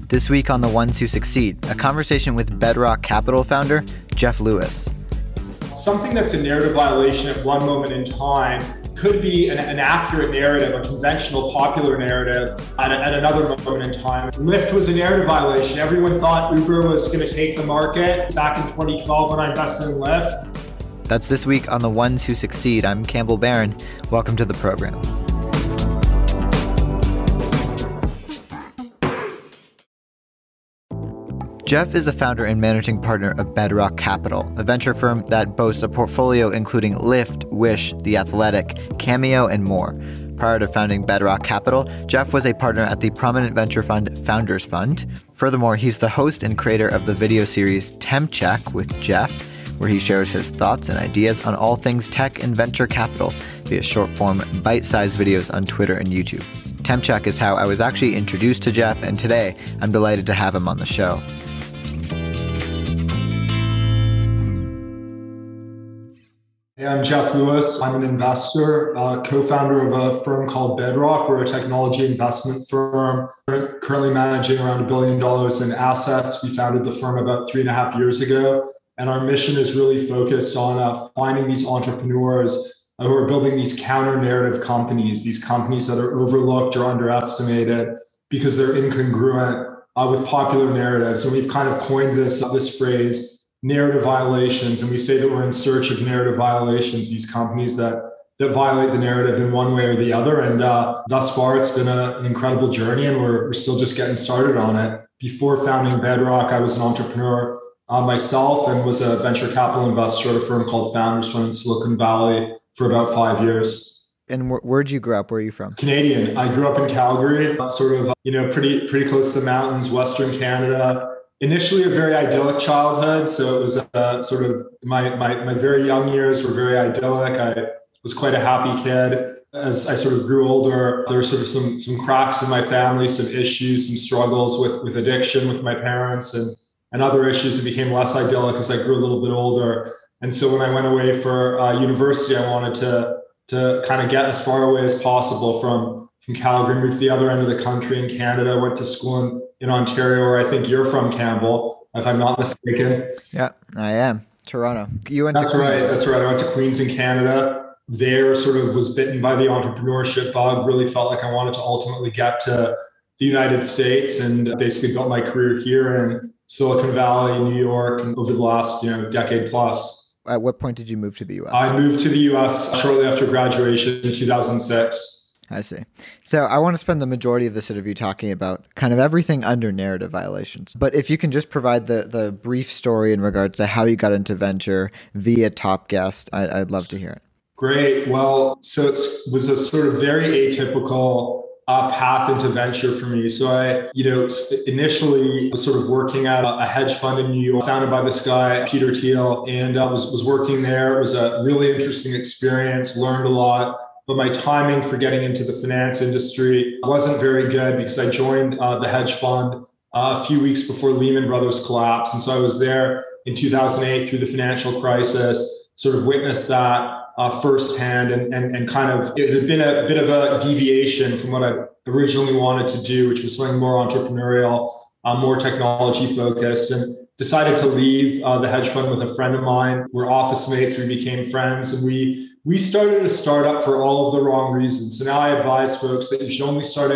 This week on The Ones Who Succeed, a conversation with Bedrock Capital founder, Jeff Lewis. Something that's a narrative violation at one moment in time could be an accurate narrative, a conventional popular narrative at another moment in time. Lyft was a narrative violation. Everyone thought Uber was going to take the market. Back in 2012 when I invested in Lyft. That's this week on The Ones Who Succeed. I'm Campbell Barron. Welcome to the program. Jeff is the founder and managing partner of Bedrock Capital, a venture firm that boasts a portfolio including Lyft, Wish, The Athletic, Cameo, and more. Prior to founding Bedrock Capital, Jeff was a partner at the prominent venture fund Founders Fund. Furthermore, he's the host and creator of the video series Temp Check with Jeff, where he shares his thoughts and ideas on all things tech and venture capital via short-form, bite-sized videos on Twitter and YouTube. Temp Check is how I was actually introduced to Jeff, and today I'm delighted to have him on the show. Hey, I'm Jeff Lewis. I'm an investor, co-founder of a firm called Bedrock. We're a technology investment firm currently managing around $1 billion in assets. We founded the firm about 3.5 years ago. And our mission is really focused on finding these entrepreneurs who are building these counter-narrative companies, these companies that are overlooked or underestimated because they're incongruent with popular narratives. And we've kind of coined this phrase, narrative violations, and we say that we're in search of narrative violations, these companies that violate the narrative in one way or the other. And thus far, it's been an incredible journey, and we're still just getting started on it. Before founding Bedrock, I was an entrepreneur myself and was a venture capital investor at a firm called Founders Fund in Silicon Valley for about 5 years. And where'd you grow up? Where are you from? Canadian. I grew up in Calgary, pretty close to the mountains, Western Canada. Initially a very idyllic childhood. So it was sort of my very young years were very idyllic. I was quite a happy kid. As I sort of grew older, there were sort of some cracks in my family, some issues, some struggles with addiction with my parents and other issues. It became less idyllic as I grew a little bit older. And so when I went away for university, I wanted to kind of get as far away as possible from Calgary, moved to the other end of the country in Canada, went to school in Ontario, where I think you're from, Campbell, if I'm not mistaken. Yeah, I am. Toronto. You went That's to right. That's right. I went to Queens in Canada. There sort of was bitten by the entrepreneurship bug, really felt like I wanted to ultimately get to the United States, and basically built my career here in Silicon Valley, New York, and over the last decade plus. At what point did you move to the U.S.? I moved to the U.S. shortly after graduation in 2006. I see. So I want to spend the majority of this interview talking about kind of everything under narrative violations. But if you can just provide the brief story in regards to how you got into venture via Top Guest, I'd love to hear it. Great. Well, so it was a sort of very atypical path into venture for me. So I, initially was sort of working at a hedge fund in New York, founded by this guy, Peter Thiel, and I was working there. It was a really interesting experience, learned a lot. But my timing for getting into the finance industry wasn't very good because I joined the hedge fund a few weeks before Lehman Brothers collapsed. And so I was there in 2008 through the financial crisis, sort of witnessed that firsthand and kind of, it had been a bit of a deviation from what I originally wanted to do, which was something more entrepreneurial, more technology focused, and decided to leave the hedge fund with a friend of mine. We're office mates, we became friends, and we started a startup for all of the wrong reasons. So now I advise folks that you should only start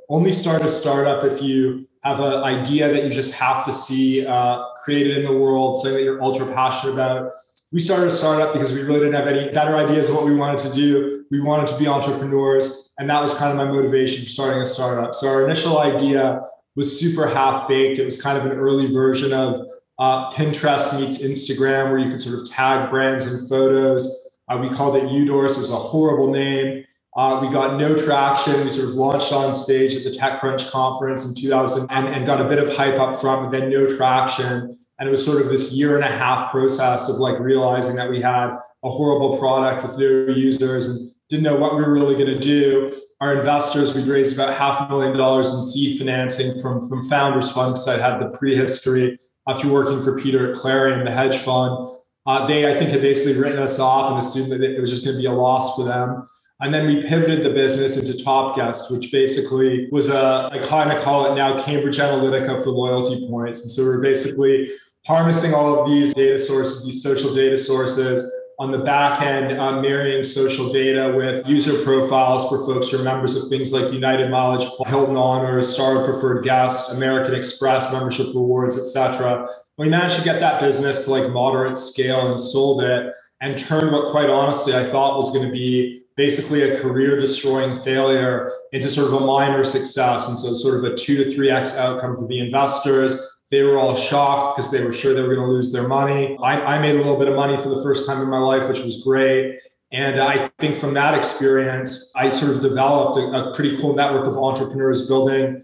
a startup if you have an idea that you just have to see created in the world, something that you're ultra passionate about. We started a startup because we really didn't have any better ideas of what we wanted to do. We wanted to be entrepreneurs, and that was kind of my motivation for starting a startup. So our initial idea was super half-baked. It was kind of an early version of Pinterest meets Instagram, where you could sort of tag brands in photos. We called it Udorse. It was a horrible name. We got no traction. We sort of launched on stage at the TechCrunch conference in 2000 and got a bit of hype up front, but then no traction. And it was sort of this 1.5-year process of like realizing that we had a horrible product with no users and didn't know what we were really going to do. Our investors, we raised about $500,000 in seed financing from Founders Fund because I had the prehistory through working for Peter at Clarion, the hedge fund. They, I think, had basically written us off and assumed that it was just going to be a loss for them. And then we pivoted the business into TopGuest, which basically was I kind of call it now Cambridge Analytica for loyalty points. And so we're basically harnessing all of these data sources, these social data sources on the back end, marrying social data with user profiles for folks who are members of things like United Mileage, Hilton Honors, Star Preferred Guest, American Express membership rewards, etc. We managed to get that business to like moderate scale and sold it and turned what quite honestly I thought was going to be basically a career destroying failure into sort of a minor success. And so sort of a 2 to 3x outcome for the investors. They were all shocked because they were sure they were going to lose their money. I made a little bit of money for the first time in my life, which was great. And I think from that experience, I sort of developed a pretty cool network of entrepreneurs building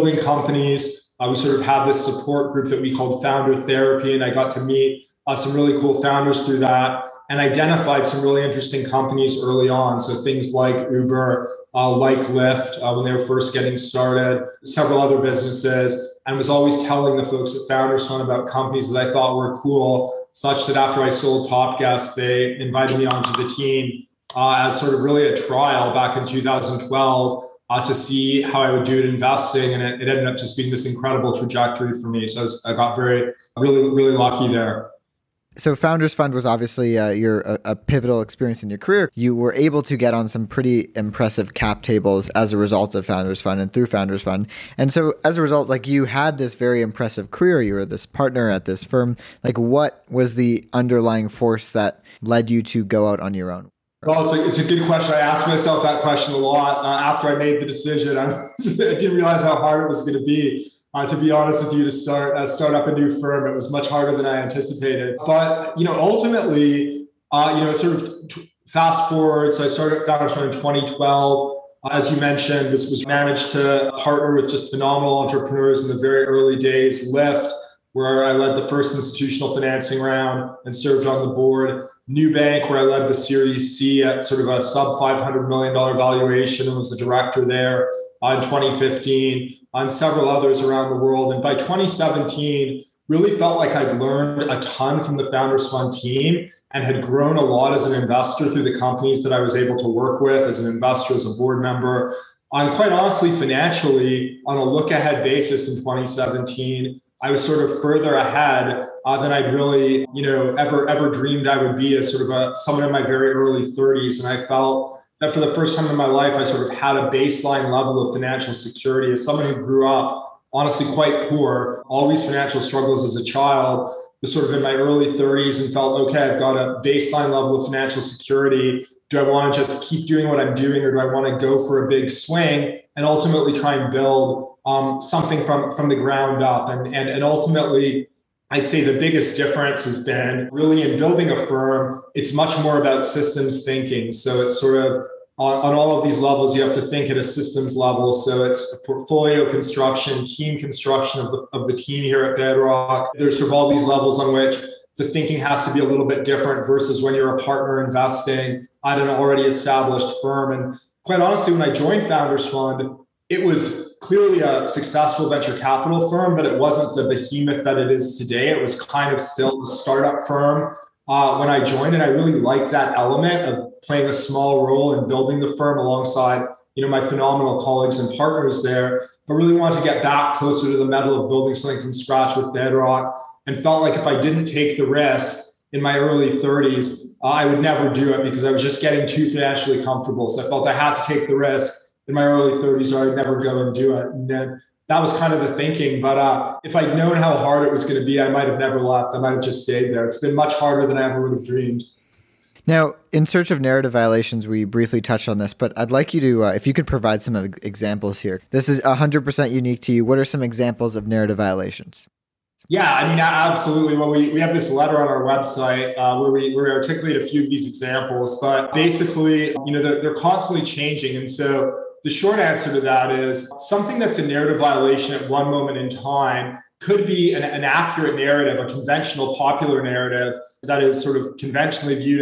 companies. We sort of had this support group that we called Founder Therapy, and I got to meet some really cool founders through that and identified some really interesting companies early on. So things like Uber, like Lyft, when they were first getting started, several other businesses, and was always telling the folks at Founders Fund about companies that I thought were cool, such that after I sold TopGuest, they invited me onto the team as sort of really a trial back in 2012 to see how I would do it investing. And it ended up just being this incredible trajectory for me. So I got really lucky there. So Founders Fund was obviously a pivotal experience in your career. You were able to get on some pretty impressive cap tables as a result of Founders Fund and through Founders Fund. And so as a result, like you had this very impressive career. You were this partner at this firm. Like what was the underlying force that led you to go out on your own? Well, it's a good question. I asked myself that question a lot after I made the decision. I didn't realize how hard it was going to be. To be honest with you, to start up a new firm, it was much harder than I anticipated. But ultimately, sort of fast forward. So I started Founders Fund in 2012. As you mentioned, was managed to partner with just phenomenal entrepreneurs in the very early days. Lyft, where I led the first institutional financing round and served on the board. Nubank, where I led the Series C at sort of a sub $500 million valuation and was the director there in 2015, on several others around the world. And by 2017, really felt like I'd learned a ton from the Founders Fund team and had grown a lot as an investor through the companies that I was able to work with as an investor, as a board member. And quite honestly, financially, on a look-ahead basis in 2017, I was sort of further ahead than I'd really, ever dreamed I would be as sort of someone in my very early 30s. And I felt that for the first time in my life, I sort of had a baseline level of financial security. As someone who grew up, honestly, quite poor, always financial struggles as a child, was sort of in my early 30s and felt, okay, I've got a baseline level of financial security. Do I want to just keep doing what I'm doing, or do I want to go for a big swing and ultimately try and build something from the ground up? And ultimately, I'd say the biggest difference has been really in building a firm, it's much more about systems thinking. So it's sort of on all of these levels, you have to think at a systems level. So it's portfolio construction, team construction of the team here at Bedrock. There's sort of all these levels on which the thinking has to be a little bit different versus when you're a partner investing at an already established firm. And quite honestly, when I joined Founders Fund, it was clearly a successful venture capital firm, but it wasn't the behemoth that it is today. It was kind of still a startup firm when I joined, and I really liked that element of playing a small role in building the firm alongside, my phenomenal colleagues and partners there. But really wanted to get back closer to the metal of building something from scratch with Bedrock, and felt like if I didn't take the risk in my early 30s, I would never do it because I was just getting too financially comfortable. So I felt I had to take the risk in my early 30s or I'd never go and do it. And then that was kind of the thinking. But if I'd known how hard it was going to be, I might have never left. I might have just stayed there. It's been much harder than I ever would have dreamed. Now, in search of narrative violations, we briefly touched on this, but I'd like you to, if you could provide some examples here. This is 100% unique to you. What are some examples of narrative violations? Yeah, I mean, absolutely. Well, we have this letter on our website where we articulate a few of these examples, but basically, they're constantly changing. And so the short answer to that is something that's a narrative violation at one moment in time could be an accurate narrative, a conventional popular narrative that is sort of conventionally viewed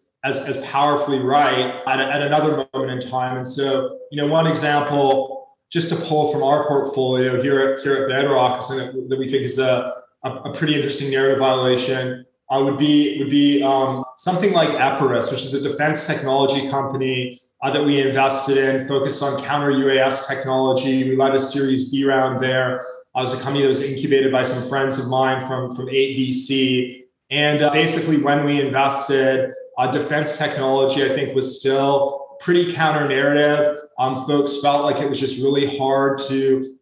as powerfully right at another moment in time. And so, one example, just to pull from our portfolio here at Bedrock, something that we think is a pretty interesting narrative violation would be something like Epirus, which is a defense technology company that we invested in, focused on counter UAS technology. We led a Series B round there. It was a company that was incubated by some friends of mine from 8VC. And basically, when we invested, defense technology, I think, was still pretty counter narrative. Folks felt like it was just really hard to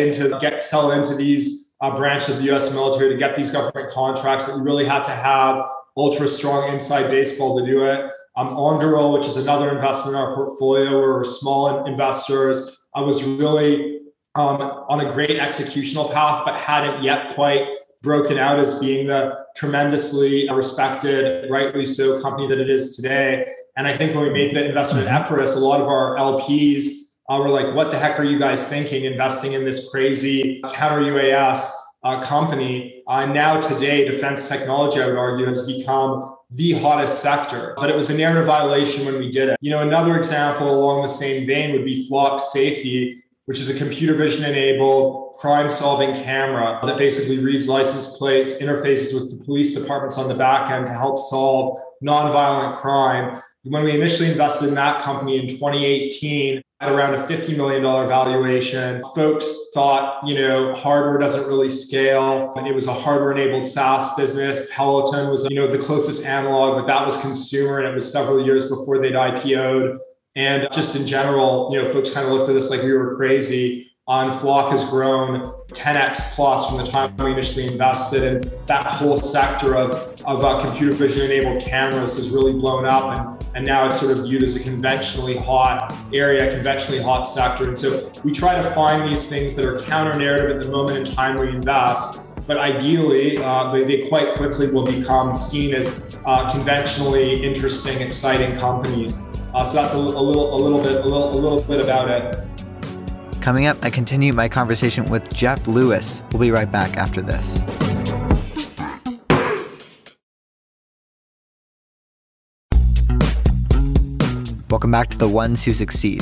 sell into these branches of the US military to get these government contracts, that we really had to have ultra strong inside baseball to do it. Anduril, which is another investment in our portfolio, where we're small investors, was really on a great executional path, but hadn't yet quite broken out as being the tremendously respected, rightly so, company that it is today. And I think when we made the investment in Epirus, a lot of our LPs were like, what the heck are you guys thinking, investing in this crazy counter UAS company? Now today, defense technology, I would argue, has become the hottest sector, but it was a narrative violation when we did it. Another example along the same vein would be Flock Safety, which is a computer vision enabled crime solving camera that basically reads license plates, interfaces with the police departments on the back end to help solve nonviolent crime. When we initially invested in that company in 2018 at around a $50 million valuation, folks thought, hardware doesn't really scale. It was a hardware enabled SaaS business. Peloton was, the closest analog, but that was consumer, and it was several years before they'd IPO'd. And just in general, folks kind of looked at us like we were crazy. Flock has grown 10x plus from the time we initially invested, and that whole sector of computer vision enabled cameras has really blown up, and now it's sort of viewed as a conventionally hot area, conventionally hot sector. And so we try to find these things that are counter narrative at the moment in time we invest, but ideally they quite quickly will become seen as conventionally interesting, exciting companies. So that's a little bit about it. Coming up, I continue my conversation with Jeff Lewis. We'll be right back after this. Welcome back to The Ones Who Succeed.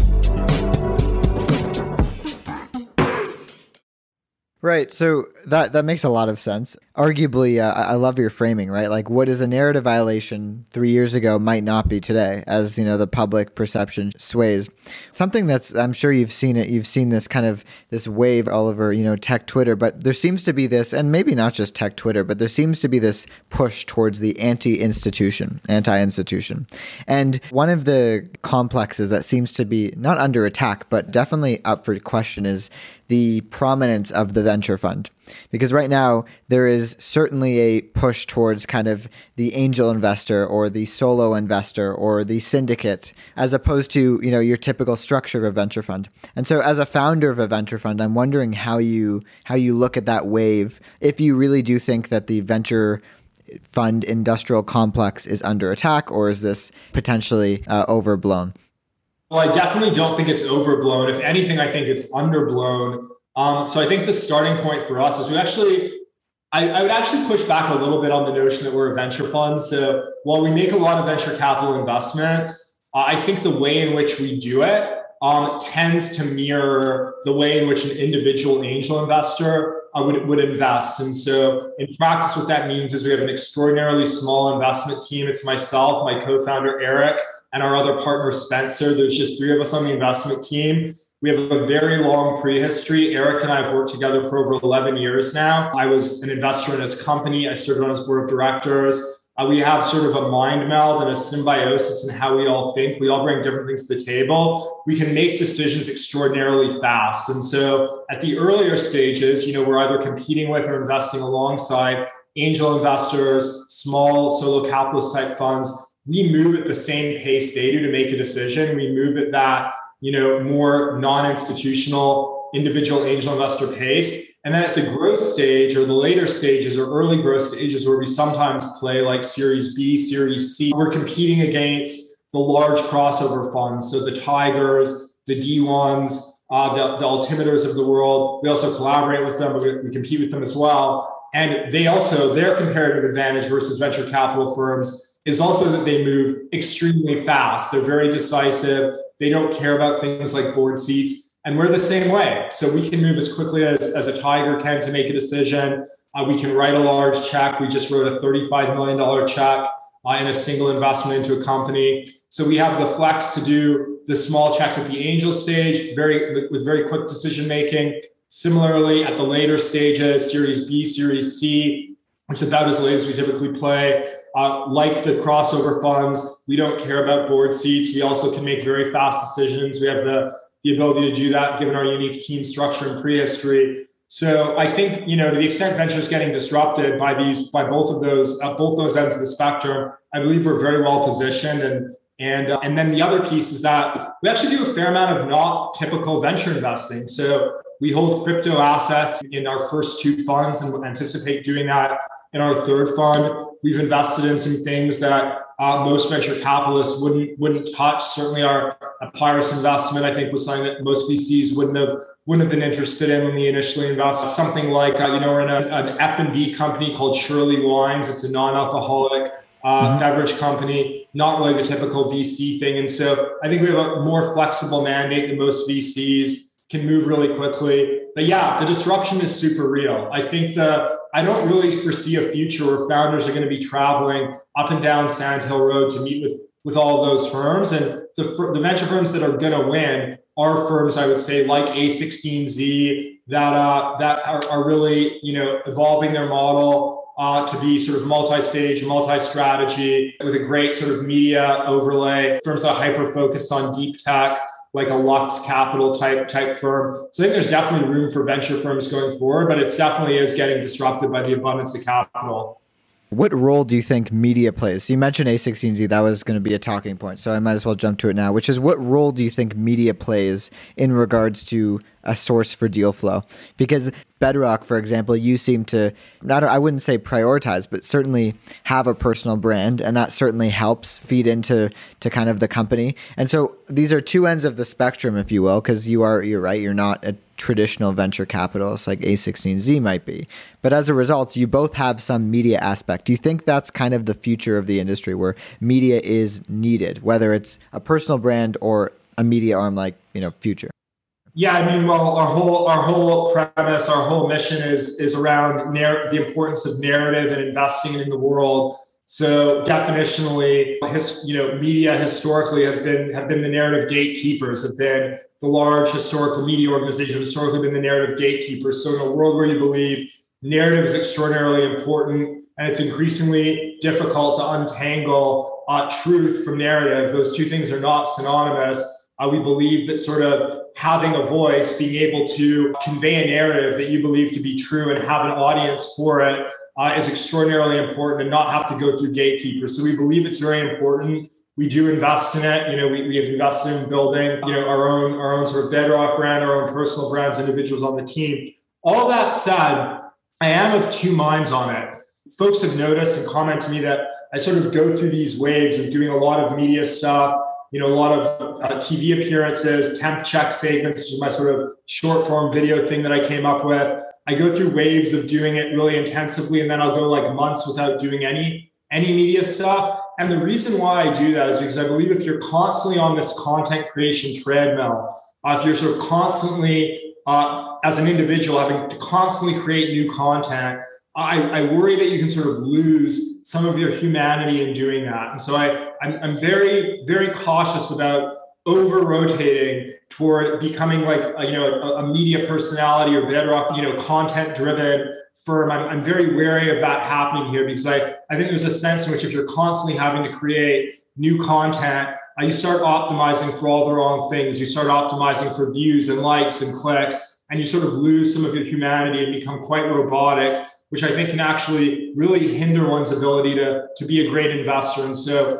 Right. So that makes a lot of sense. Arguably, I love your framing, right? Like, what is a narrative violation 3 years ago might not be today, as the public perception sways. Something that's, I'm sure you've seen it. You've seen this kind of this wave all over, tech Twitter, but there seems to be this, and maybe not just tech Twitter, but there seems to be this push towards the anti-institution. And one of the complexes that seems to be not under attack, but definitely up for question is the prominence of the venture fund. Because right now, there is certainly a push towards kind of the angel investor or the solo investor or the syndicate, as opposed to, your typical structure of a venture fund. And so as a founder of a venture fund, I'm wondering how you look at that wave, if you really do think that the venture fund industrial complex is under attack, or is this potentially overblown? Well, I definitely don't think it's overblown. If anything, I think it's underblown. So I think the starting point for us is I would actually push back a little bit on the notion that we're a venture fund. So while we make a lot of venture capital investments, I think the way in which we do it tends to mirror the way in which an individual angel investor would invest. And so in practice, what that means is we have an extraordinarily small investment team. It's myself, my co-founder, Eric, and our other partner, Spencer. There's just three of us on the investment team. We have a very long prehistory. Eric and I have worked together for over 11 years now. I was an investor in his company. I served on his board of directors. We have sort of a mind meld and a symbiosis in how we all think. We all bring different things to the table. We can make decisions extraordinarily fast. And so at the earlier stages, we're either competing with or investing alongside angel investors, small solo capitalist type funds. We move at the same pace they do to make a decision. We move at that more non-institutional individual angel investor pace. And then at the growth stage or the later stages or early growth stages where we sometimes play like Series B, Series C, we're competing against the large crossover funds. So the Tigers, the D1s, the Altimeters of the world. We also collaborate with them, but we compete with them as well. And their comparative advantage versus venture capital firms is also that they move extremely fast. They're very decisive. They don't care about things like board seats. And we're the same way. So we can move as quickly as a tiger can to make a decision. We can write a large check. We just wrote a $35 million check in a single investment into a company. So we have the flex to do the small checks at the angel stage, with very quick decision making. Similarly, at the later stages, Series B, Series C, which is about as late as we typically play. Like the crossover funds, we don't care about board seats. We also can make very fast decisions. We have the ability to do that given our unique team structure and prehistory. So I think, to the extent venture is getting disrupted by both those ends of the spectrum, I believe we're very well positioned. And then the other piece is that we actually do a fair amount of not typical venture investing. So we hold crypto assets in our first two funds and anticipate doing that in our third fund. We've invested in some things that most venture capitalists wouldn't touch. Certainly our Pyrus investment, I think, was something that most VCs wouldn't have been interested in when we initially invested. Something like, we're in an F&B company called Shirley Wines. It's a non-alcoholic beverage company, not really the typical VC thing. And so I think we have a more flexible mandate than most VCs, can move really quickly. But yeah, the disruption is super real. I think I don't really foresee a future where founders are going to be traveling up and down Sand Hill Road to meet with all of those firms. And the venture firms that are going to win are firms, I would say, like A16Z that are really, evolving their model to be sort of multi-stage, multi-strategy with a great sort of media overlay. Firms that are hyper-focused on deep tech, like a Lux Capital type firm. So I think there's definitely room for venture firms going forward, but it definitely is getting disrupted by the abundance of capital. What role do you think media plays? You mentioned A16Z, that was going to be a talking point, so I might as well jump to it now, which is what role do you think media plays in regards to a source for deal flow? Because Bedrock, for example, you seem to, I wouldn't say prioritize, but certainly have a personal brand, and that certainly helps feed into kind of the company. And so these are two ends of the spectrum, if you will, because you're right, you're not a traditional venture capitalist like A16Z might be. But as a result, you both have some media aspect. Do you think that's kind of the future of the industry where media is needed, whether it's a personal brand or a media arm like, Future? Yeah, I mean, well, our whole premise, our whole mission is around the importance of narrative and investing in the world. So definitionally, media historically have been the narrative gatekeepers, have been the large historical media organizations have historically been the narrative gatekeepers. So in a world where you believe narrative is extraordinarily important and it's increasingly difficult to untangle truth from narrative, those two things are not synonymous. We believe that sort of having a voice, being able to convey a narrative that you believe to be true and have an audience for it is extraordinarily important and not have to go through gatekeepers. So we believe it's very important. We do invest in it. We have invested in building, our own sort of Bedrock brand, our own personal brands, individuals on the team. All that said, I am of two minds on it. Folks have noticed and commented to me that I sort of go through these waves of doing a lot of media stuff, a lot of TV appearances, temp check segments, which is my sort of short form video thing that I came up with. I go through waves of doing it really intensively, and then I'll go like months without doing any media stuff. And the reason why I do that is because I believe if you're constantly on this content creation treadmill, if you're sort of constantly, as an individual, having to constantly create new content, I worry that you can sort of lose some of your humanity in doing that. And so I'm very, very cautious about over-rotating toward becoming like, a media personality or Bedrock, content-driven firm. I'm very wary of that happening here because I think there's a sense in which if you're constantly having to create new content, you start optimizing for all the wrong things. You start optimizing for views and likes and clicks, and you sort of lose some of your humanity and become quite robotic, which I think can actually really hinder one's ability to be a great investor. And so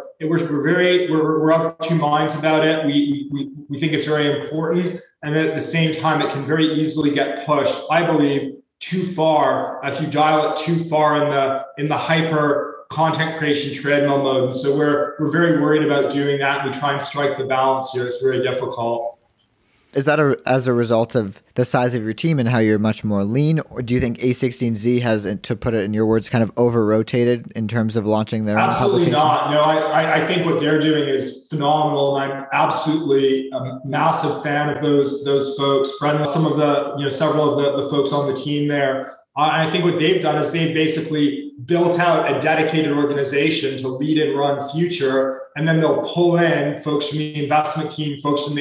we're of two minds about it. We think it's very important, and at the same time, it can very easily get pushed, I believe, too far if you dial it too far in the hyper content creation treadmill mode. And so we're very worried about doing that. We try and strike the balance here. It's very difficult. Is that as a result of the size of your team and how you're much more lean? Or do you think A16Z has, to put it in your words, kind of over-rotated in terms of launching their own publication? Absolutely not. No, I think what they're doing is phenomenal. And I'm absolutely a massive fan of those folks. Friend with some of the, several of the folks on the team there. And I think what they've done is they've basically built out a dedicated organization to lead and run Future. And then they'll pull in folks from the investment team, folks from the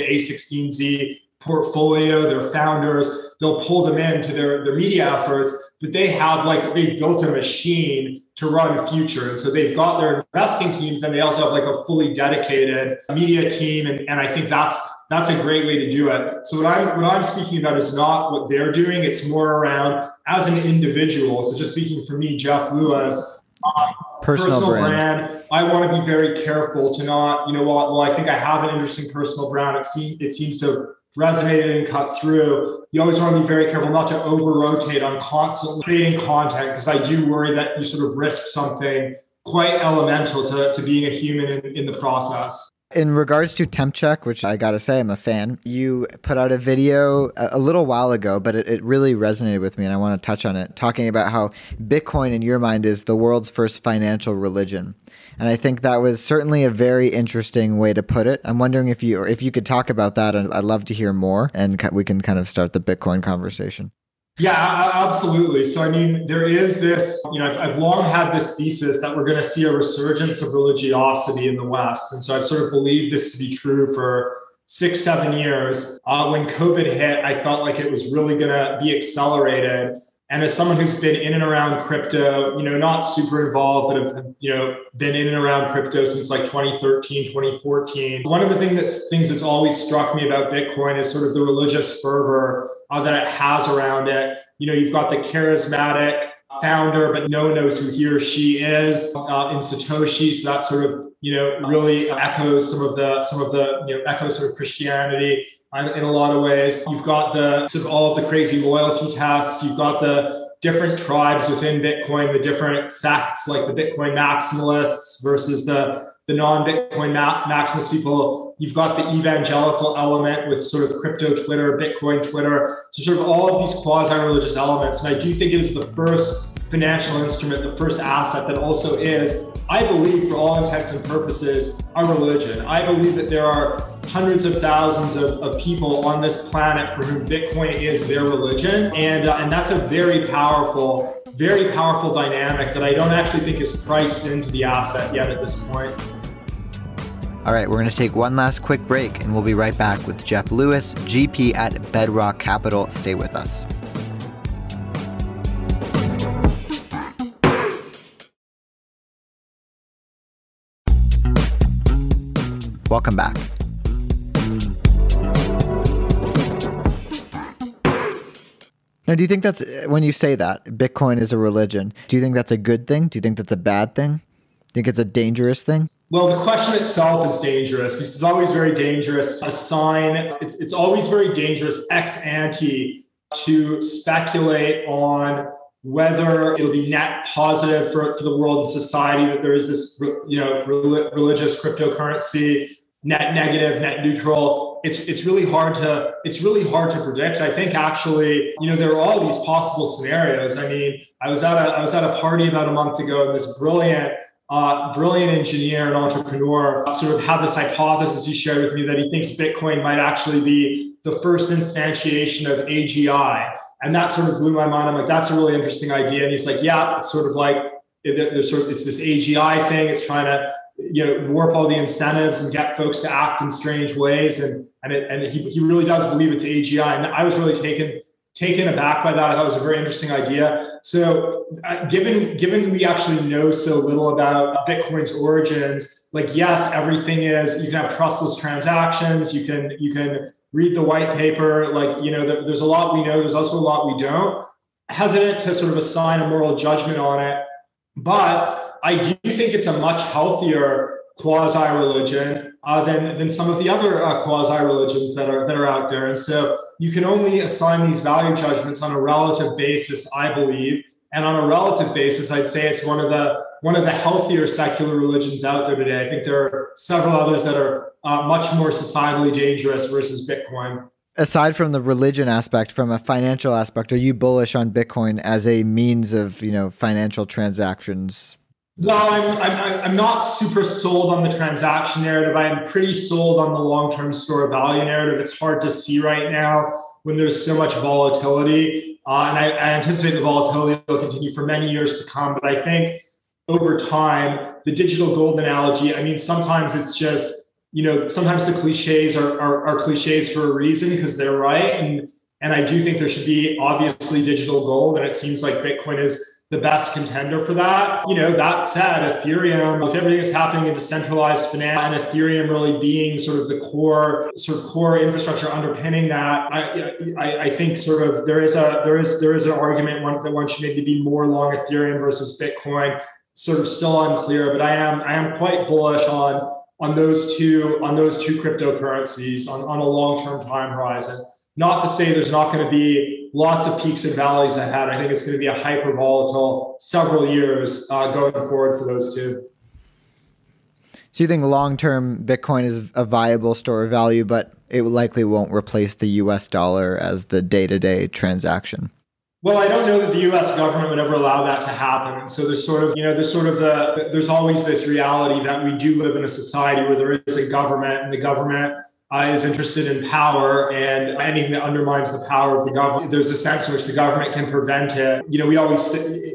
A16Z portfolio, their founders. They'll pull them into their media efforts, but they've built a machine to run Future. And so they've got their investing teams, and they also have like a fully dedicated media team. And I think that's a great way to do it. So what I'm speaking about is not what they're doing. It's more around as an individual. So just speaking for me, Jeff Lewis, personal brand. I want to be very careful to not, while I think I have an interesting personal brand, it seems to have resonated and cut through. You always want to be very careful not to over-rotate on constantly creating content, because I do worry that you sort of risk something quite elemental to being a human in the process. In regards to TempCheck, which I got to say, I'm a fan, you put out a video a little while ago, but it really resonated with me, and I want to touch on it, talking about how Bitcoin, in your mind, is the world's first financial religion. And I think that was certainly a very interesting way to put it. I'm wondering if you could talk about that, and I'd love to hear more, and we can kind of start the Bitcoin conversation. Yeah, absolutely. So, I mean, there is this, I've long had this thesis that we're going to see a resurgence of religiosity in the West. And so I've sort of believed this to be true for 6-7 years. When COVID hit, I felt like it was really going to be accelerated. And as someone who's been in and around crypto, not super involved, but have, been in and around crypto since like 2013, 2014. One of the things that's always struck me about Bitcoin is sort of the religious fervor that it has around it. You've got the charismatic founder, but no one knows who he or she is in Satoshi. So that sort of, really echoes some of the echoes sort of Christianity. In a lot of ways, you've got the sort of all of the crazy loyalty tests. You've got the different tribes within Bitcoin, the different sects like the Bitcoin maximalists versus the non-Bitcoin maximalist people. You've got the evangelical element with sort of crypto Twitter, Bitcoin Twitter. So sort of all of these quasi-religious elements. And I do think it is the first financial instrument, the first asset that also is, I believe, for all intents and purposes, a religion. I believe that there are hundreds of thousands of people on this planet for whom Bitcoin is their religion. And that's a very powerful dynamic that I don't actually think is priced into the asset yet at this point. All right, we're going to take one last quick break, and we'll be right back with Jeff Lewis, GP at Bedrock Capital. Stay with us. Welcome back. Now, do you think that's, when you say that Bitcoin is a religion, do you think that's a good thing? Do you think that's a bad thing? Do you think it's a dangerous thing? Well, the question itself is dangerous because it's always very dangerous to assign, it's always very dangerous ex ante to speculate on whether it'll be net positive for the world and society that there is this, religious cryptocurrency, net negative, net neutral. It's really hard to predict. I think actually, there are all these possible scenarios. I mean, I was at a party about a month ago, and this brilliant engineer and entrepreneur sort of had this hypothesis he shared with me that he thinks Bitcoin might actually be the first instantiation of AGI. And that sort of blew my mind. I'm like, that's a really interesting idea. And he's like, yeah, it's sort of like, it's this AGI thing. It's trying to, warp all the incentives and get folks to act in strange ways. And he really does believe it's AGI. And I was really taken aback by that. I thought it was a very interesting idea. So given we actually know so little about Bitcoin's origins, like, yes, everything is, you can have trustless transactions. You can read the white paper. Like, there's a lot we know. There's also a lot we don't. Hesitant to sort of assign a moral judgment on it. But I do think it's a much healthier quasi-religion than some of the other quasi-religions that are out there. And so you can only assign these value judgments on a relative basis, I believe. And on a relative basis, I'd say it's one of the healthier secular religions out there today. I think there are several others that are much more societally dangerous versus Bitcoin. Aside from the religion aspect, from a financial aspect, are you bullish on Bitcoin as a means of, financial transactions? No, I'm not super sold on the transaction narrative. I'm pretty sold on the long-term store of value narrative. It's hard to see right now when there's so much volatility. And I anticipate the volatility will continue for many years to come. But I think over time, the digital gold analogy, I mean, sometimes it's just, sometimes the cliches are cliches for a reason because they're right. And I do think there should be obviously digital gold. And it seems like Bitcoin is the best contender for that. That said, Ethereum, with everything that's happening in decentralized finance and Ethereum really being sort of the core infrastructure underpinning that, I think sort of there is an argument that one should maybe be more long Ethereum versus Bitcoin. Sort of still unclear, but I am quite bullish on those two cryptocurrencies on a long-term time horizon. Not to say there's not going to be lots of peaks and valleys ahead. I think it's going to be a hyper volatile several years going forward for those two. So you think long-term Bitcoin is a viable store of value, but it likely won't replace the US dollar as the day-to-day transaction? Well, I don't know that the U.S. government would ever allow that to happen. And so there's always this reality that we do live in a society where there is a government, and the government is interested in power, and anything that undermines the power of the government, there's a sense in which the government can prevent it. We always say,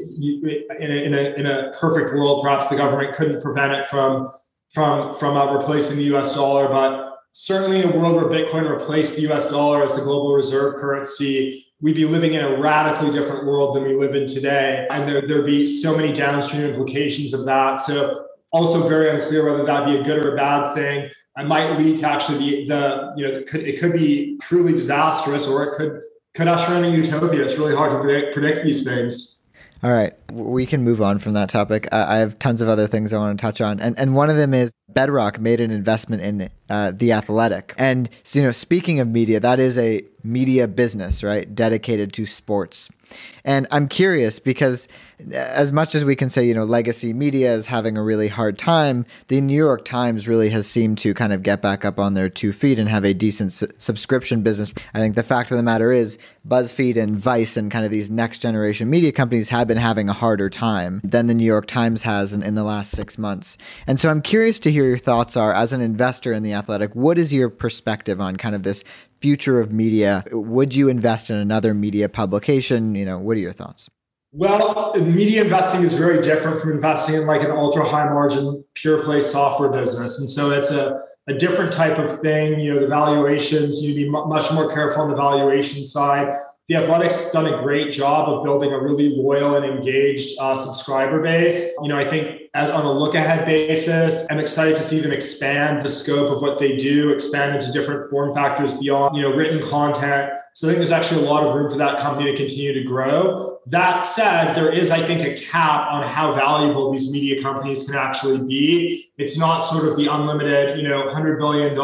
in a perfect world, perhaps the government couldn't prevent it from replacing the U.S. dollar, but certainly in a world where Bitcoin replaced the U.S. dollar as the global reserve currency, we'd be living in a radically different world than we live in today. And there'd be so many downstream implications of that. So also very unclear whether that'd be a good or a bad thing. It might lead to actually it could be truly disastrous, or it could usher in a utopia. It's really hard to predict these things. All right, we can move on from that topic. I have tons of other things I want to touch on. And one of them is Bedrock made an investment in The Athletic. And so, speaking of media, that is a media business, right? Dedicated to sports. And I'm curious because as much as we can say, legacy media is having a really hard time, the New York Times really has seemed to kind of get back up on their 2 feet and have a decent subscription business. I think the fact of the matter is BuzzFeed and Vice and kind of these next generation media companies have been having a harder time than the New York Times has in the last 6 months. And so I'm curious to hear your thoughts are, as an investor in The Athletic, what is your perspective on kind of this future of media? Would you invest in another media publication? What are your thoughts? Well, media investing is very different from investing in like an ultra high margin pure play software business. And so it's a different type of thing. The valuations, you'd be much more careful on the valuation side. The Athletic's done a great job of building a really loyal and engaged subscriber base. I think as on a look ahead basis, I'm excited to see them expand the scope of what they do, expand into different form factors beyond, written content. So I think there's actually a lot of room for that company to continue to grow. That said, there is, I think, a cap on how valuable these media companies can actually be. It's not sort of the unlimited, $100 billion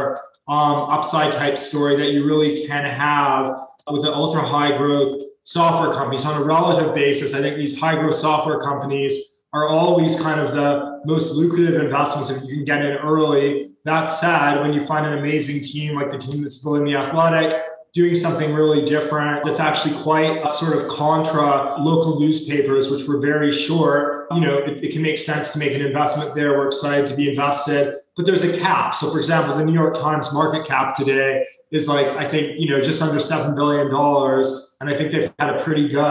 upside type story that you really can have with an ultra high growth software companies. On a relative basis, I think these high growth software companies are always kind of the most lucrative investments if you can get in early. That said, when you find an amazing team like the team that's building The Athletic, doing something really different that's actually quite sort of contra local newspapers, which were very short, it can make sense to make an investment there. We're excited to be invested, but there's a cap. So for example, the New York Times market cap today is like, I think, just under $7 billion. And I think they've had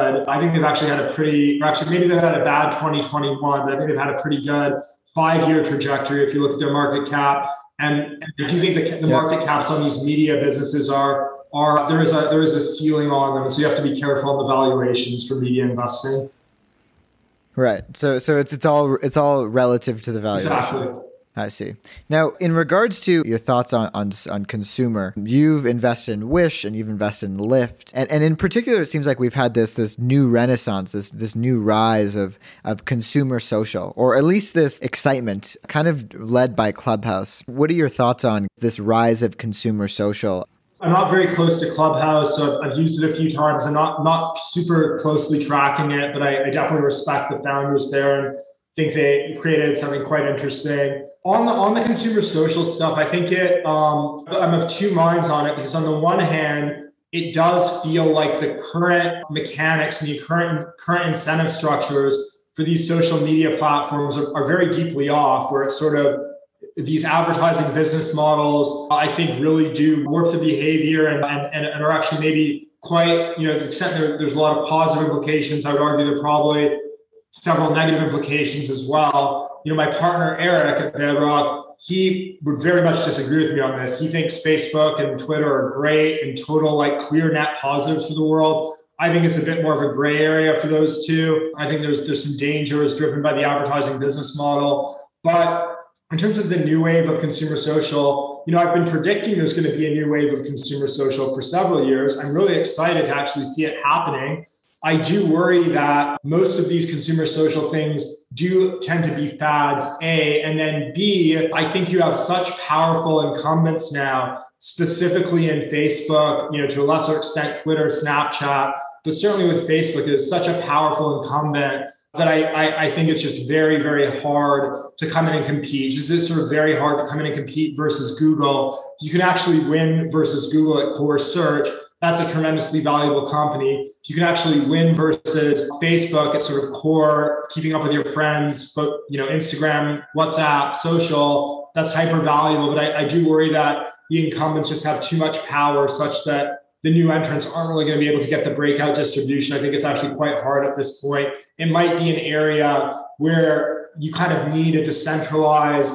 maybe they've had a bad 2021, but I think they've had a pretty good 5-year trajectory if you look at their market cap. And I do think the market caps on these media businesses there is a ceiling on them. So you have to be careful on the valuations for media investing. Right. So it's all relative to the valuation. Exactly. I see. Now, in regards to your thoughts on consumer, you've invested in Wish and you've invested in Lyft. And in particular, it seems like we've had this new renaissance, this new rise of consumer social, or at least this excitement kind of led by Clubhouse. What are your thoughts on this rise of consumer social? I'm not very close to Clubhouse, so I've used it a few times. I'm not super closely tracking it, but I definitely respect the founders there and think they created something quite interesting. On the consumer social stuff, I think I'm of two minds on it, because on the one hand, it does feel like the current mechanics and the current incentive structures for these social media platforms are very deeply off, where it's sort of these advertising business models, I think really do warp the behavior and are actually maybe quite, to the extent there's a lot of positive implications. I would argue there are probably several negative implications as well. My partner, Eric at Bedrock, he would very much disagree with me on this. He thinks Facebook and Twitter are great and total, clear net positives for the world. I think it's a bit more of a gray area for those two. I think there's some dangers driven by the advertising business model. But in terms of the new wave of consumer social, I've been predicting there's going to be a new wave of consumer social for several years. I'm really excited to actually see it happening. I do worry that most of these consumer social things do tend to be fads, A, and then B, I think you have such powerful incumbents now, specifically in Facebook, to a lesser extent, Twitter, Snapchat, but certainly with Facebook, it is such a powerful incumbent that I think it's just very, very hard to come in and compete. It's sort of very hard to come in and compete versus Google. You can actually win versus Google at core search. That's a tremendously valuable company. You can actually win versus Facebook at sort of core, keeping up with your friends, Instagram, WhatsApp, social. That's hyper valuable. But I do worry that the incumbents just have too much power such that the new entrants aren't really going to be able to get the breakout distribution. I think it's actually quite hard at this point. It might be an area where you kind of need a decentralized,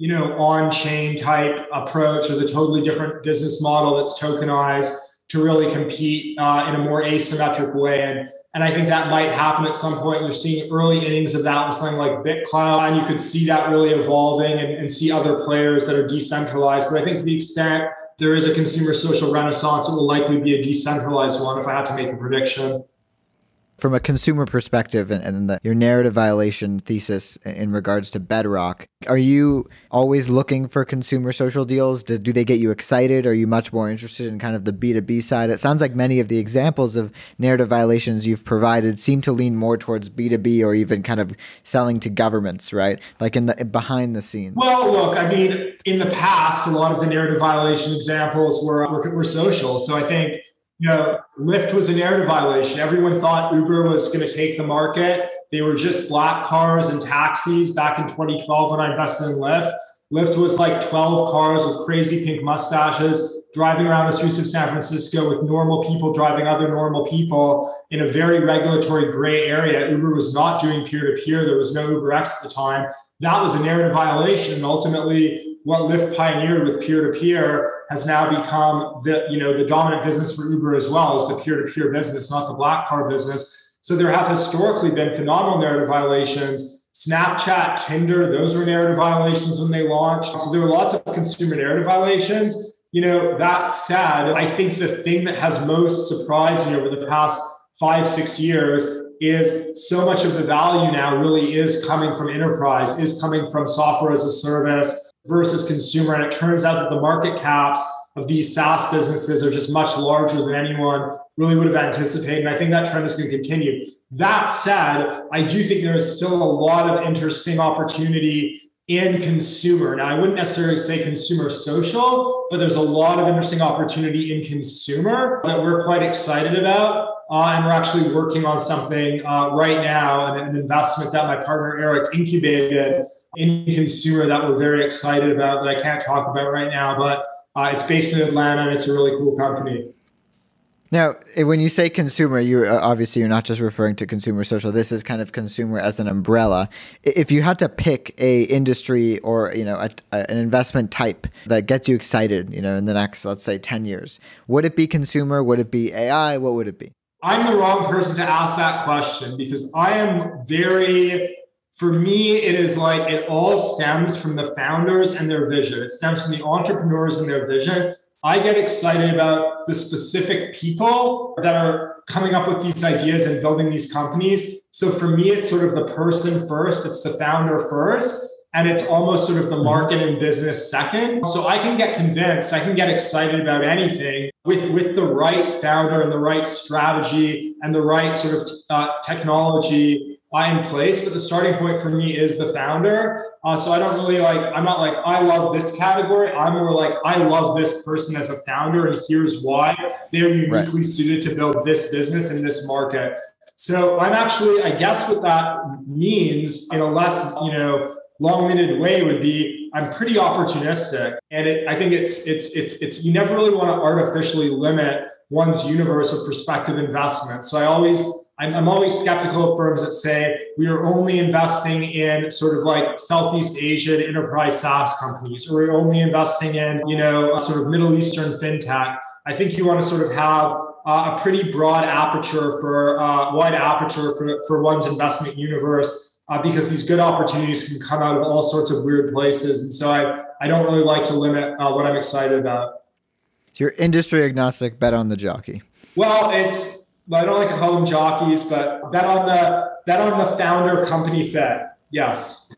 on-chain type approach or the totally different business model that's tokenized to really compete in a more asymmetric way. And I think that might happen at some point. You're seeing early innings of that with something like BitClout, and you could see that really evolving and see other players that are decentralized. But I think to the extent there is a consumer social renaissance, it will likely be a decentralized one if I had to make a prediction. From a consumer perspective and your narrative violation thesis in regards to Bedrock, are you always looking for consumer social deals? Do they get you excited? Are you much more interested in kind of the B2B side? It sounds like many of the examples of narrative violations you've provided seem to lean more towards B2B or even kind of selling to governments, right? Like behind the scenes. Well, look, in the past, a lot of the narrative violation examples were social. So I think Lyft was a narrative violation. Everyone thought Uber was going to take the market. They were just black cars and taxis back in 2012 when I invested in Lyft. Lyft was like 12 cars with crazy pink mustaches driving around the streets of San Francisco with normal people driving other normal people in a very regulatory gray area. Uber was not doing peer-to-peer. There was no UberX at the time. That was a narrative violation. And ultimately, what Lyft pioneered with peer-to-peer has now become the dominant business for Uber as well, as the peer-to-peer business, not the black car business. So there have historically been phenomenal narrative violations. Snapchat, Tinder, those were narrative violations when they launched. So there were lots of consumer narrative violations. That said, I think the thing that has most surprised me over the past 5-6 years is so much of the value now really is coming from enterprise, is coming from software as a service versus consumer. And it turns out that the market caps of these SaaS businesses are just much larger than anyone really would have anticipated. And I think that trend is going to continue. That said, I do think there is still a lot of interesting opportunity in consumer. Now, I wouldn't necessarily say consumer social, but there's a lot of interesting opportunity in consumer that we're quite excited about. And we're actually working on something right now, an investment that my partner Eric incubated in consumer that we're very excited about that I can't talk about right now, but it's based in Atlanta and it's a really cool company. Now, when you say consumer, you're not just referring to consumer social. This is kind of consumer as an umbrella. If you had to pick a industry or an investment type that gets you excited, in the next, let's say, 10 years, would it be consumer? Would it be AI? What would it be? I'm the wrong person to ask that question because for me, it is like it all stems from the founders and their vision. It stems from the entrepreneurs and their vision. I get excited about the specific people that are coming up with these ideas and building these companies. So for me, it's sort of the person first, it's the founder first, and it's almost sort of the market and business second. So I can get convinced, I can get excited about anything with the right founder and the right strategy and the right sort of technology in place. But the starting point for me is the founder. So I don't really I'm not like, I love this category. I'm more like, I love this person as a founder and here's why they're uniquely suited to build this business in this market. So I'm actually, I guess what that means in a less, long-winded way would be, I'm pretty opportunistic. And I think it's you never really want to artificially limit one's universe of prospective investment. So I'm always skeptical of firms that say we are only investing in sort of like Southeast Asian enterprise SaaS companies, or we're only investing in, sort of Middle Eastern fintech. I think you want to sort of have a pretty broad aperture wide aperture for one's investment universe, because these good opportunities can come out of all sorts of weird places. And so I don't really like to limit what I'm excited about. So you're industry agnostic, bet on the jockey. Well, I don't like to call them jockeys, but bet on the founder company fit. Yes.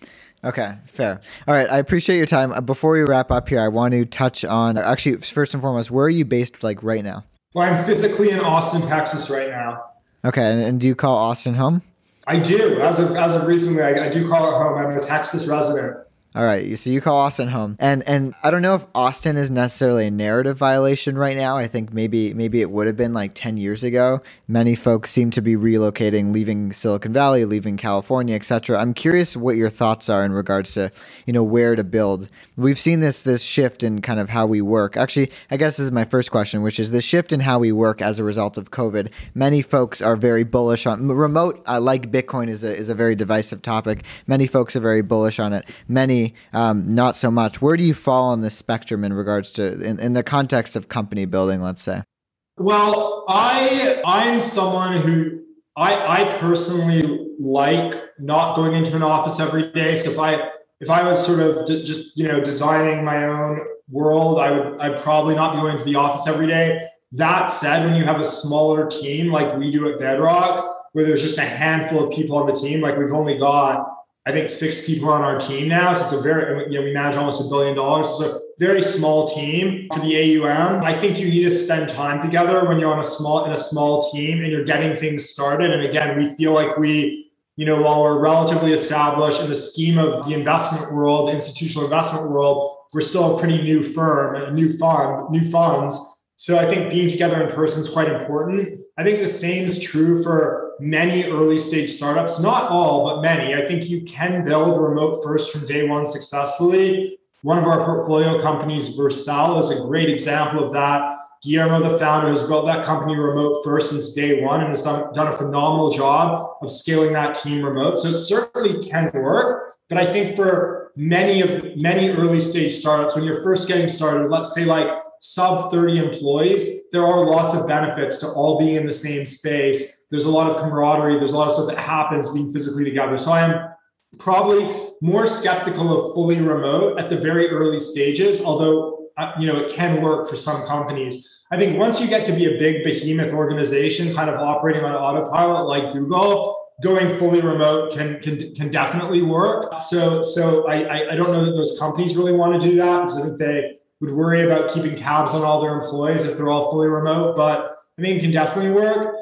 Okay, fair. All right, I appreciate your time. Before we wrap up here, I want to touch on, actually, first and foremost, where are you based like right now? Well, I'm physically in Austin, Texas right now. Okay, and do you call Austin home? I do. As of recently, I do call it home. I'm a Texas resident. All right, so you call Austin home, and I don't know if Austin is necessarily a narrative violation right now. I think maybe it would have been like 10 years ago. Many folks seem to be relocating, leaving Silicon Valley, leaving California, etc. I'm curious what your thoughts are in regards to where to build. We've seen this shift in kind of how we work. Actually, I guess this is my first question, which is the shift in how we work as a result of COVID. Many folks are very bullish on remote. Like Bitcoin is a very divisive topic. Many folks are very bullish on it. Many not so much. Where do you fall on the spectrum in regards to in the context of company building, let's say? Well, I'm someone who I personally like not going into an office every day. So if I was sort of just designing my own world, I'd probably not be going to the office every day. That said, when you have a smaller team like we do at Bedrock, where there's just a handful of people on the team, like we've only got, I think, 6 people on our team now. So it's a very, we manage almost $1 billion. So it's a very small team for the AUM. I think you need to spend time together when you're in a small team and you're getting things started. And again, we feel like while we're relatively established in the scheme of the investment world, the institutional investment world, we're still a pretty new firm and new funds. So I think being together in person is quite important. I think the same is true for many early stage startups, not all, but many. I think you can build remote first from day one successfully. One of our portfolio companies, Vercel, is a great example of that. Guillermo, the founder, has built that company remote first since day one and has done a phenomenal job of scaling that team remote. So it certainly can work. But I think for many early stage startups, when you're first getting started, let's say like sub 30 employees, there are lots of benefits to all being in the same space. There's a lot of camaraderie. There's a lot of stuff that happens being physically together. So I am probably more skeptical of fully remote at the very early stages, although it can work for some companies. I think once you get to be a big behemoth organization kind of operating on autopilot like Google, going fully remote can definitely work. So I don't know that those companies really want to do that, because I think they would worry about keeping tabs on all their employees if they're all fully remote. But I think it can definitely work.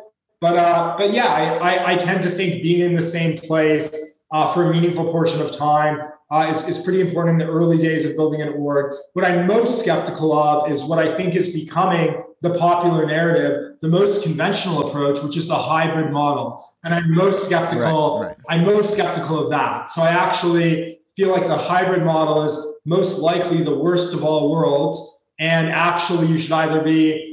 But yeah, I tend to think being in the same place for a meaningful portion of time is pretty important in the early days of building an org. What I'm most skeptical of is what I think is becoming the popular narrative, the most conventional approach, which is the hybrid model. And I'm most skeptical. Right. I'm most skeptical of that. So I actually feel like the hybrid model is most likely the worst of all worlds. And actually, you should either be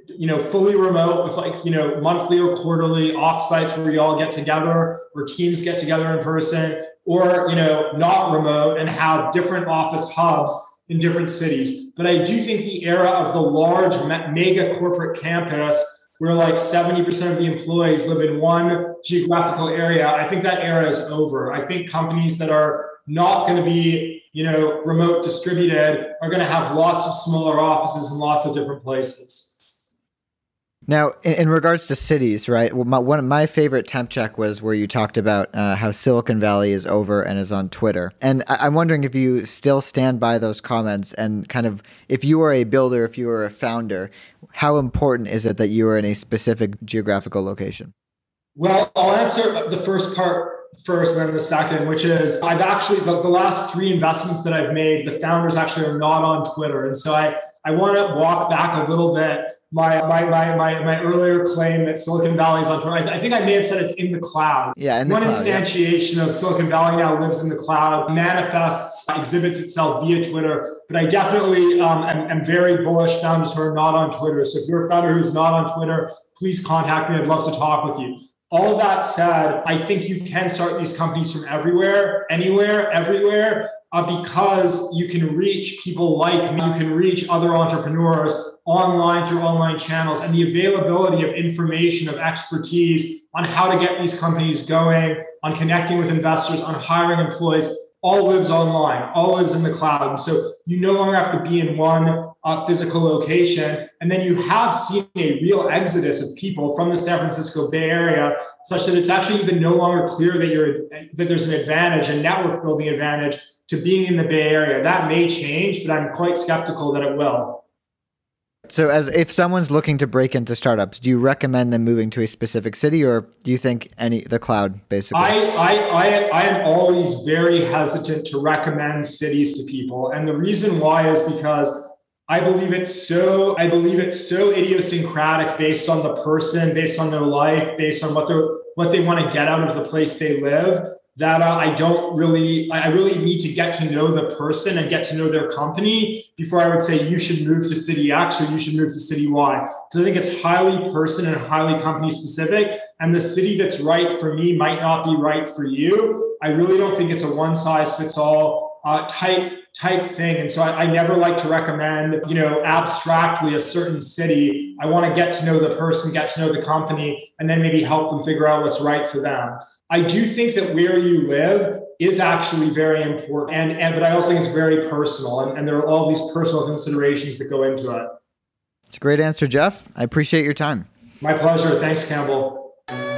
fully remote with monthly or quarterly offsites where you all get together or teams get together in person, or, not remote and have different office hubs in different cities. But I do think the era of the large mega corporate campus where like 70% of the employees live in one geographical area, I think that era is over. I think companies that are not going to be, remote distributed are going to have lots of smaller offices in lots of different places. Now, in regards to cities, right? Well, one of my favorite temp check was where you talked about how Silicon Valley is over and is on Twitter. And I'm wondering if you still stand by those comments, and kind of if you are a builder, if you are a founder, how important is it that you are in a specific geographical location? Well, I'll answer the first part first and then the second, which is I've actually, the last 3 investments that I've made, the founders actually are not on Twitter. And so I want to walk back a little bit. My earlier claim that Silicon Valley is on Twitter. I think I may have said it's in the cloud. Yeah, in the One cloud, instantiation of Silicon Valley now lives in the cloud, manifests, exhibits itself via Twitter. But I definitely am very bullish founders who are not on Twitter. So if you're a founder who's not on Twitter, please contact me. I'd love to talk with you. All that said, I think you can start these companies from everywhere, anywhere, everywhere, because you can reach people like me. You can reach other entrepreneurs online through online channels, and the availability of information, of expertise on how to get these companies going, on connecting with investors, on hiring employees, all lives online, all lives in the cloud. And so you no longer have to be in one physical location. And then you have seen a real exodus of people from the San Francisco Bay Area, such that it's actually even no longer clear that there's an advantage, a network building advantage to being in the Bay Area. That may change, but I'm quite skeptical that it will. So if someone's looking to break into startups, do you recommend them moving to a specific city, or do you think the cloud, basically? I am always very hesitant to recommend cities to people. And the reason why is because I believe it's so idiosyncratic based on the person, based on their life, based on what they want to get out of the place they live, that I really need to get to know the person and get to know their company before I would say you should move to city X or you should move to city Y. Because I think it's highly person and highly company specific, and the city that's right for me might not be right for you. I really don't think it's a one size fits all type thing. And so I never like to recommend, abstractly a certain city. I want to get to know the person, get to know the company, and then maybe help them figure out what's right for them. I do think that where you live is actually very important. But I also think it's very personal. And there are all these personal considerations that go into it. It's a great answer, Jeff. I appreciate your time. My pleasure. Thanks, Campbell.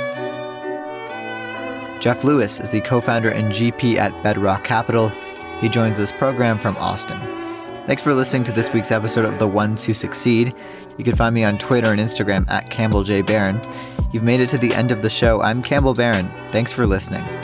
Jeff Lewis is the co-founder and GP at Bedrock Capital. He joins this program from Austin. Thanks for listening to this week's episode of The Ones Who Succeed. You can find me on Twitter and Instagram at Campbell J. Barron. You've made it to the end of the show. I'm Campbell Barron. Thanks for listening.